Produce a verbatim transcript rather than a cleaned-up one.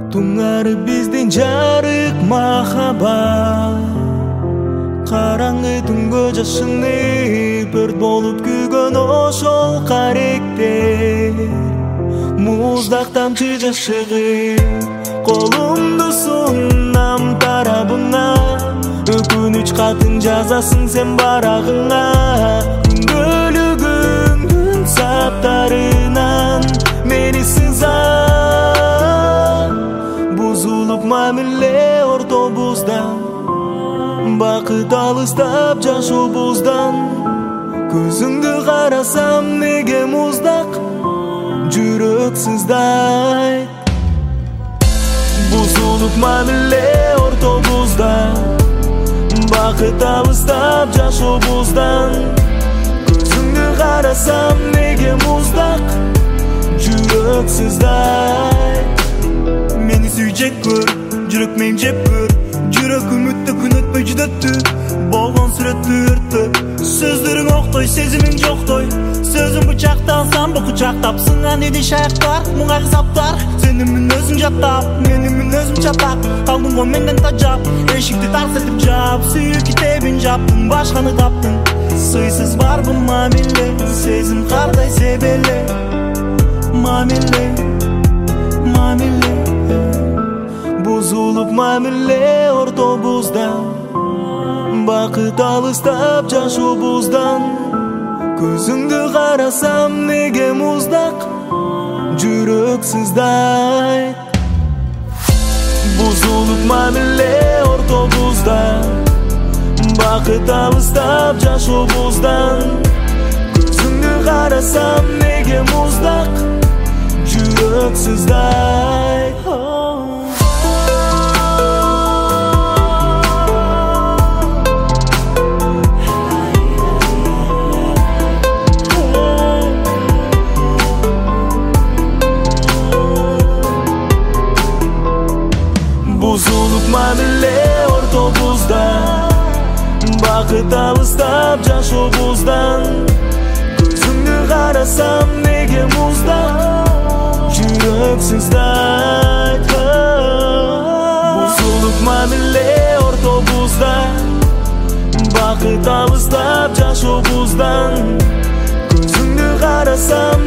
Туңары биздин жарык махаббат, караңгы түнгө жашыны өрт болуп күйгөн ошол каректер. Муздак тамчы жашыгы колумду сунам тарабыңа, өкүнүч катын жазасың сен барагыңа. Күнгөлүгүңдүн саптарынан мени сызам, бузулуп мамиле ортобуздан, бакыт алыстап жашообуздан. Көзүңдү карасам неге муздак, жүрөк сыздайт. Бузулуп мамиле ортобуздан, бакыт алыстап жашообуздан. Көзүңдү карасам неге муздак, жүрөк сыздайт. Мени сүйжек көр, жүрөк мен жеп көр. Жүрөк үмүттө күн өтпөй жүдөттү, болгон сүрөттү өрттөп. Сөздөрүң октой, сезимиң жоктой. Сөзүң бычакталсам бу кучактап, сынган иди шаяктар, муңа кызаптар. Сенин мүнөзүң жаттап, менин мүнөзүм чатак. Калдың го менден тажап, эшикти тарс этип жап. Сүйүү китебин жаптың, башканы таптың. Сыйсыз барбы мамиле, сезим кардай себеле. Мамиле, мамиле, бузулуп мамиле ортобуздан, бакыт алыстап жашообуздан. Көзүңдү карасам неге муздак, жүрөк сыздайт. Бузулуп мамиле ортобуздан, бакыт алыстап жашообуздан. Көзүңдү карасам неге муздак, жүрөк сыздайт. Buzulup mamile ortobuzdan, baqıt alыстап жашообуздан. Көзүңдү карасам неге муздак, жүрөк сыздайт. Buzulup mamile ortobuzdan, baqыт алыстап жашообуздан. Көзүңдү карасам